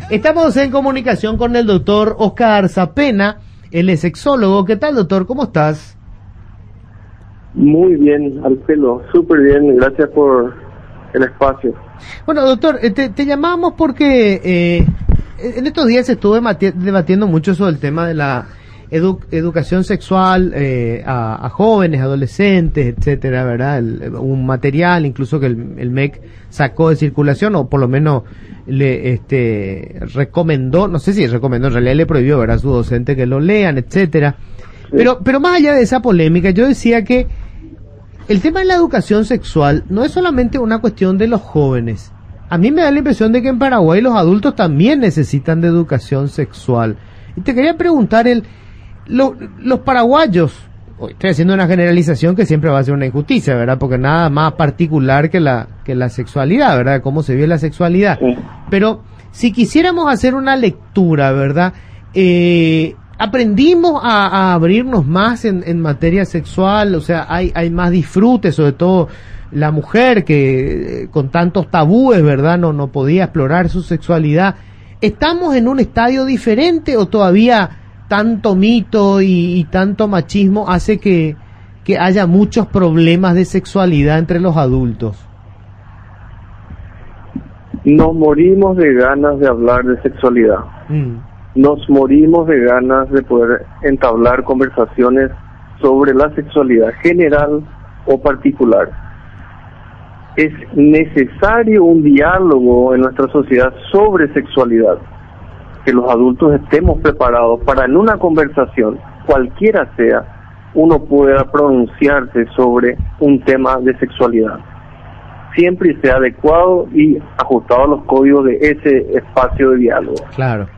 Estamos en comunicación con el doctor Oscar Zapena, él es sexólogo. ¿Qué tal, doctor? ¿Cómo estás? Muy bien, Alfredo, súper bien, gracias por el espacio. Bueno, doctor, te llamamos porque en estos días estuve debatiendo mucho sobre el tema de la educación sexual a jóvenes, adolescentes, etcétera, ¿verdad? Un material incluso que el MEC sacó de circulación, o por lo menos le recomendó, no sé si recomendó, en realidad le prohibió, ¿verdad?, a su docente que lo lean, etcétera. Sí. Pero más allá de esa polémica, yo decía que el tema de la educación sexual no es solamente una cuestión de los jóvenes. A mí me da la impresión de que en Paraguay los adultos también necesitan de educación sexual. Y te quería preguntar, los paraguayos, estoy haciendo una generalización que siempre va a ser una injusticia, ¿verdad? Porque nada más particular que la sexualidad, ¿verdad? Cómo se vive la sexualidad. Sí. Pero si quisiéramos hacer una lectura, ¿verdad? Aprendimos a abrirnos más en materia sexual, o sea, hay más disfrute, sobre todo la mujer que con tantos tabúes, ¿verdad? No podía explorar su sexualidad. ¿Estamos en un estadio diferente o todavía tanto mito y tanto machismo hace que haya muchos problemas de sexualidad entre los adultos? Nos morimos de ganas de hablar de sexualidad. Nos morimos de ganas de poder entablar conversaciones sobre la sexualidad general o particular. Es necesario un diálogo en nuestra sociedad sobre sexualidad, que los adultos estemos preparados para en una conversación, cualquiera sea, uno pueda pronunciarse sobre un tema de sexualidad, siempre sea adecuado y ajustado a los códigos de ese espacio de diálogo. Claro.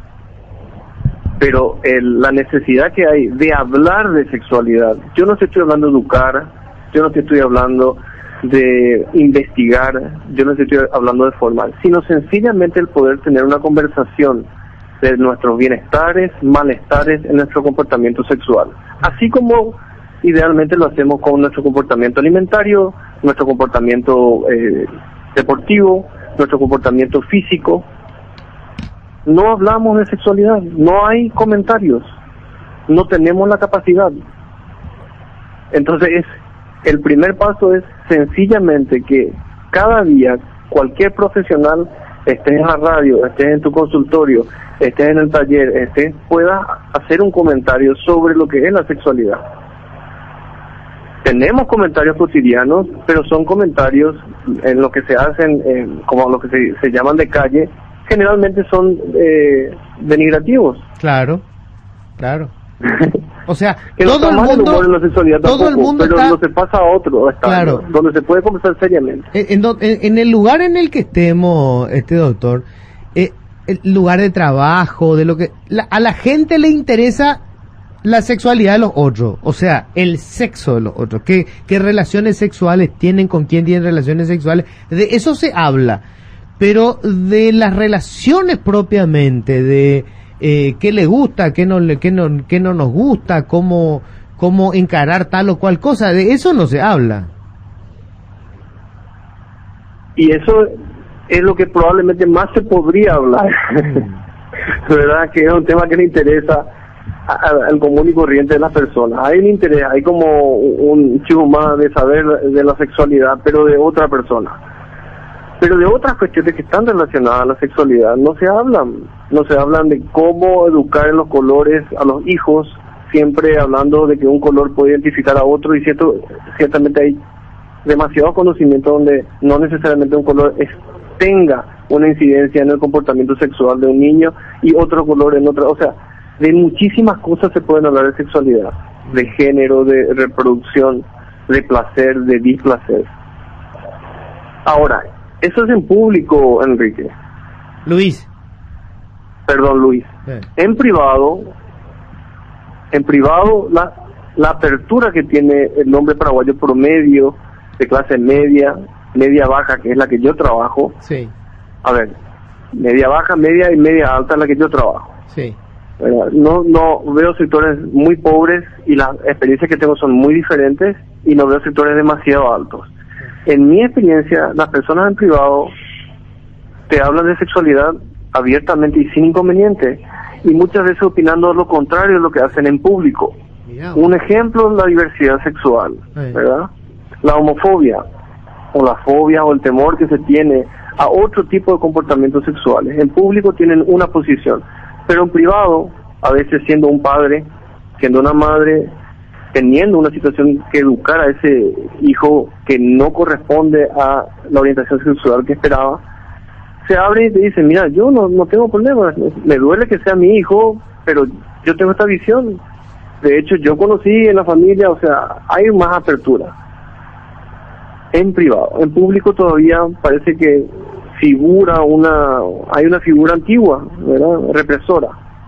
Pero la necesidad que hay de hablar de sexualidad, yo no te estoy hablando de educar, yo no te estoy hablando de investigar, yo no te estoy hablando de formar, sino sencillamente el poder tener una conversación de nuestros bienestares, malestares en nuestro comportamiento sexual, así como idealmente lo hacemos con nuestro comportamiento alimentario, nuestro comportamiento deportivo, nuestro comportamiento físico. No hablamos de sexualidad, no hay comentarios, no tenemos la capacidad. Entonces el primer paso es sencillamente que cada día cualquier profesional, estés en la radio, estés en tu consultorio, estés en el taller, pueda hacer un comentario sobre lo que es la sexualidad. Tenemos comentarios cotidianos, pero son comentarios en lo que se hacen, como lo que se llaman de calle, generalmente son denigrativos. Claro. O sea, que todo el mundo, en la sexualidad todo tampoco, el mundo pero está, no se pasa a otro estadio, claro, donde se puede conversar seriamente. En el lugar en el que estemos, doctor, el lugar de trabajo, de lo que a la gente le interesa la sexualidad de los otros, o sea, el sexo de los otros, qué relaciones sexuales tienen, con quién tienen relaciones sexuales, de eso se habla. Pero de las relaciones propiamente, de qué le gusta, qué no nos gusta, cómo encarar tal o cual cosa, de eso no se habla. Y eso es lo que probablemente más se podría hablar, ¿verdad? Que es un tema que le interesa al común y corriente de las personas. Hay un interés, hay como un chivo más de saber de la sexualidad, pero de otra persona. Pero de otras cuestiones que están relacionadas a la sexualidad no se hablan de cómo educar en los colores a los hijos, siempre hablando de que un color puede identificar a otro, y ciertamente hay demasiado conocimiento donde no necesariamente un color tenga una incidencia en el comportamiento sexual de un niño y otro color en otra, o sea, de muchísimas cosas se pueden hablar de sexualidad, de género, de reproducción, de placer, de displacer. Ahora, eso es en público, Enrique. Luis. En privado, la apertura que tiene el hombre paraguayo promedio de clase media baja, que es la que yo trabajo. Sí. A ver, media baja, media y media alta es la que yo trabajo. Sí. No veo sectores muy pobres y las experiencias que tengo son muy diferentes, y no veo sectores demasiado altos. En mi experiencia, las personas en privado te hablan de sexualidad abiertamente y sin inconveniente, y muchas veces opinando lo contrario de lo que hacen en público. Mirá. Un ejemplo es la diversidad sexual, ¿verdad? La homofobia, o la fobia o el temor que se tiene a otro tipo de comportamientos sexuales. En público tienen una posición, pero en privado, a veces siendo un padre, siendo una madre, teniendo una situación que educar a ese hijo que no corresponde a la orientación sexual que esperaba, se abre y te dice, mira, yo no tengo problemas, me duele que sea mi hijo, pero yo tengo esta visión. De hecho, yo conocí en la familia, o sea, hay más apertura. En privado, en público todavía parece que hay una figura antigua, ¿verdad? Represora.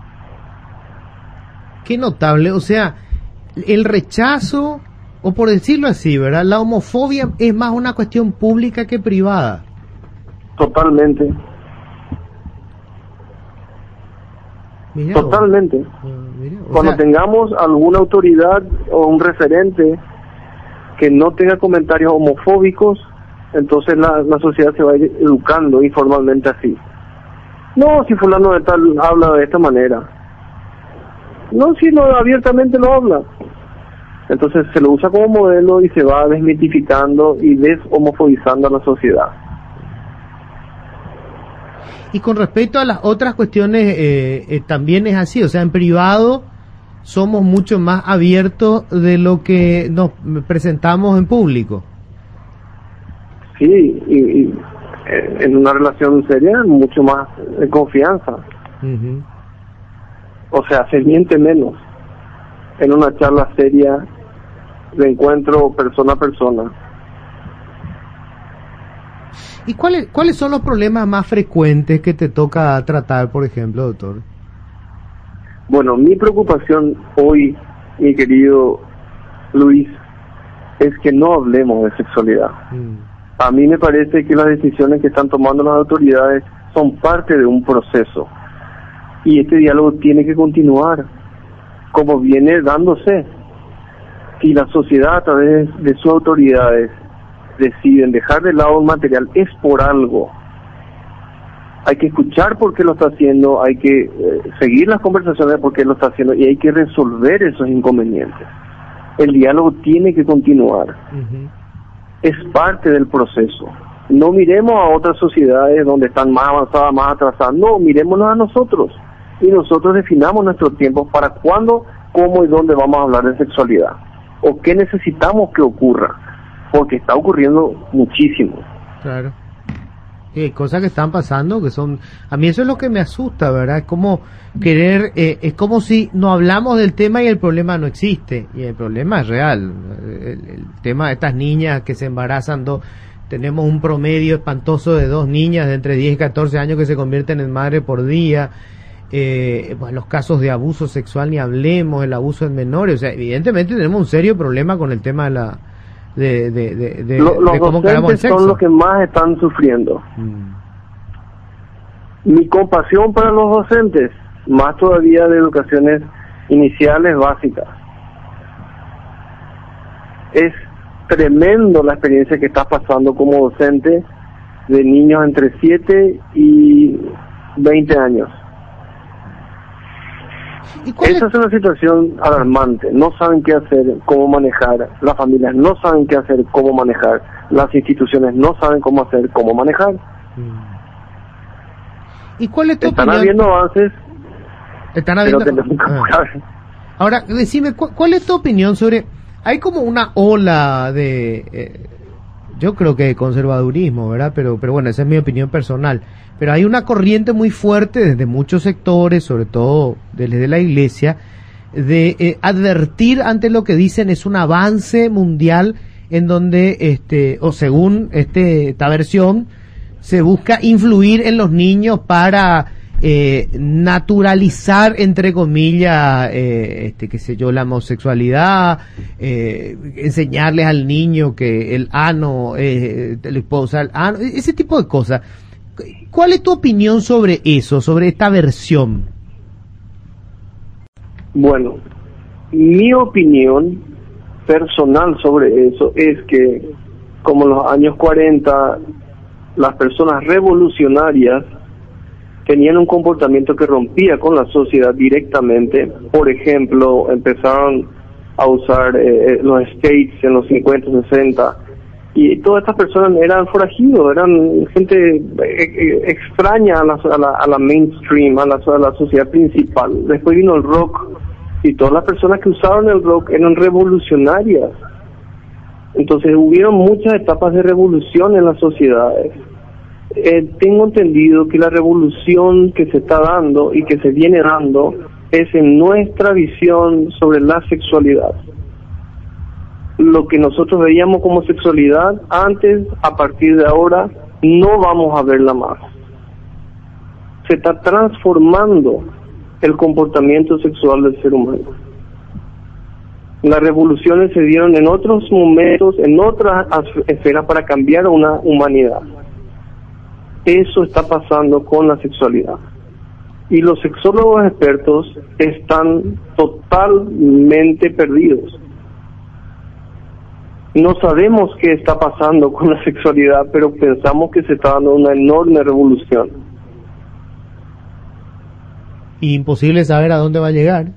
Qué notable, o sea, el rechazo, o por decirlo así, ¿verdad? La homofobia es más una cuestión pública que privada. Totalmente. Mirá Totalmente. Mirá, Cuando tengamos alguna autoridad o un referente que no tenga comentarios homofóbicos, entonces la sociedad se va a ir educando informalmente así. No, si fulano de tal habla de esta manera. No, si abiertamente lo habla. Entonces se lo usa como modelo y se va desmitificando y deshomofobizando a la sociedad. Y con respecto a las otras cuestiones, también es así, o sea, en privado somos mucho más abiertos de lo que nos presentamos en público. Sí, y en una relación seria, mucho más de confianza. Uh-huh. O sea, se miente menos en una charla seria de encuentro persona a persona. ¿Y cuáles son los problemas más frecuentes que te toca tratar, por ejemplo, doctor? Bueno, mi preocupación hoy, mi querido Luis, es que no hablemos de sexualidad. A mí me parece que las decisiones que están tomando las autoridades son parte de un proceso. Y este diálogo tiene que continuar, como viene dándose. Si la sociedad a través de sus autoridades deciden dejar de lado un material, es por algo. Hay que escuchar por qué lo está haciendo, hay que seguir las conversaciones de por qué lo está haciendo y hay que resolver esos inconvenientes. El diálogo tiene que continuar. Uh-huh. Es parte del proceso. No miremos a otras sociedades donde están más avanzadas, más atrasadas. No, mirémonos a nosotros. Y nosotros definamos nuestros tiempos para cuándo, cómo y dónde vamos a hablar de sexualidad. O qué necesitamos que ocurra. Porque está ocurriendo muchísimo. Claro. Cosas que están pasando que son... A mí eso es lo que me asusta, ¿verdad? Es como querer... es como si no hablamos del tema y el problema no existe. Y el problema es real. El tema de estas niñas que se embarazan, tenemos un promedio espantoso de 2 niñas de entre 10 y 14 años que se convierten en madre por día. Pues los casos de abuso sexual ni hablemos, el abuso en menores. O sea, evidentemente tenemos un serio problema con el tema de la... los cómo encaramos el docentes sexo. son los que más están sufriendo. Mi compasión para los docentes, más todavía de educaciones iniciales básicas. Es tremendo la experiencia que estás pasando como docente de niños entre 7 y 20 años. Esa es una situación alarmante. No saben qué hacer, cómo manejar. Las familias no saben qué hacer, cómo manejar. Las instituciones no saben cómo hacer, cómo manejar. ¿Y cuál es tu Están opinión? habiendo avances, Están habiendo... pero tenemos que buscar. Ahora, decime, ¿cuál es tu opinión sobre... Hay como una ola de... yo creo que de conservadurismo, ¿verdad? Pero bueno, esa es mi opinión personal. Pero hay una corriente muy fuerte desde muchos sectores, sobre todo desde la iglesia, de advertir ante lo que dicen es un avance mundial en donde, o según esta versión, se busca influir en los niños para naturalizar, entre comillas, qué sé yo, la homosexualidad, enseñarles al niño que el ano, le puede usar el ano, ese tipo de cosas. ¿Cuál es tu opinión sobre eso, sobre esta versión? Bueno, mi opinión personal sobre eso es que, como en los años 40, las personas revolucionarias tenían un comportamiento que rompía con la sociedad directamente. Por ejemplo, empezaron a usar los skates en los 50, 60, y todas estas personas eran forajidos, eran gente extraña a la mainstream, a la sociedad principal. Después vino el rock, y todas las personas que usaban el rock eran revolucionarias. Entonces hubieron muchas etapas de revolución en las sociedades. Tengo entendido que la revolución que se está dando y que se viene dando es en nuestra visión sobre la sexualidad. Lo que nosotros veíamos como sexualidad antes, a partir de ahora, no vamos a verla más. Se está transformando el comportamiento sexual del ser humano. Las revoluciones se dieron en otros momentos, en otras esferas, para cambiar a una humanidad. Eso está pasando con la sexualidad. Y los sexólogos expertos están totalmente perdidos. No sabemos qué está pasando con la sexualidad, pero pensamos que se está dando una enorme revolución. Imposible saber a dónde va a llegar.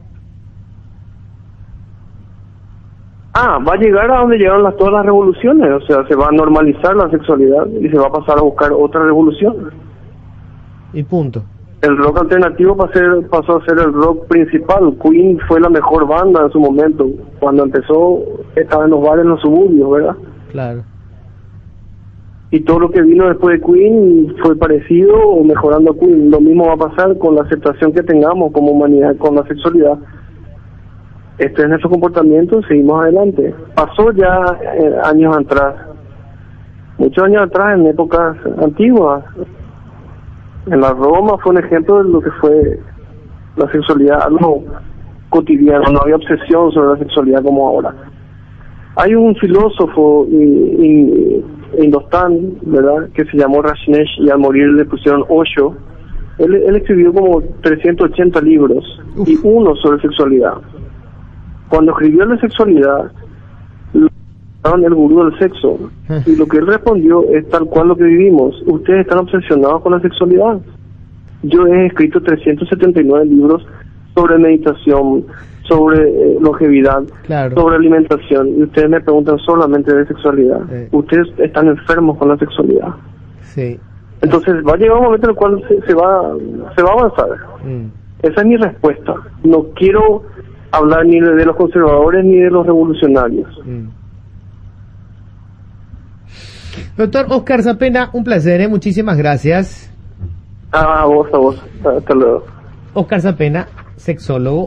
Va a llegar a donde llegaron todas las revoluciones, o sea, se va a normalizar la sexualidad y se va a pasar a buscar otra revolución. Y punto. El rock alternativo pasó a ser el rock principal. Queen fue la mejor banda en su momento. Cuando empezó, estaba en los bares, en los suburbios, ¿verdad? Claro. Y todo lo que vino después de Queen fue parecido o mejorando a Queen. Lo mismo va a pasar con la aceptación que tengamos como humanidad con la sexualidad. Este es nuestro comportamiento, seguimos adelante. Pasó ya años atrás, muchos años atrás, en épocas antiguas. En la Roma fue un ejemplo de lo que fue la sexualidad, algo cotidiano, no había obsesión sobre la sexualidad como ahora. Hay un filósofo indostán, ¿verdad?, que se llamó Rajneesh, y al morir le pusieron Osho. Él escribió como 380 libros. Uf. Y uno sobre sexualidad. Cuando escribió la sexualidad, lo llamaron el gurú del sexo, y lo que él respondió es tal cual lo que vivimos. Ustedes están obsesionados con la sexualidad. Yo he escrito 379 libros sobre meditación, sobre longevidad, claro, sobre alimentación, y ustedes me preguntan solamente de sexualidad. Ustedes están enfermos con la sexualidad. Sí. Entonces va a llegar un momento en el cual se va a avanzar. Esa es mi respuesta. No quiero hablar ni de los conservadores ni de los revolucionarios. Doctor Oscar Zapena, un placer, muchísimas gracias. A vos. Hasta luego. Oscar Zapena, sexólogo.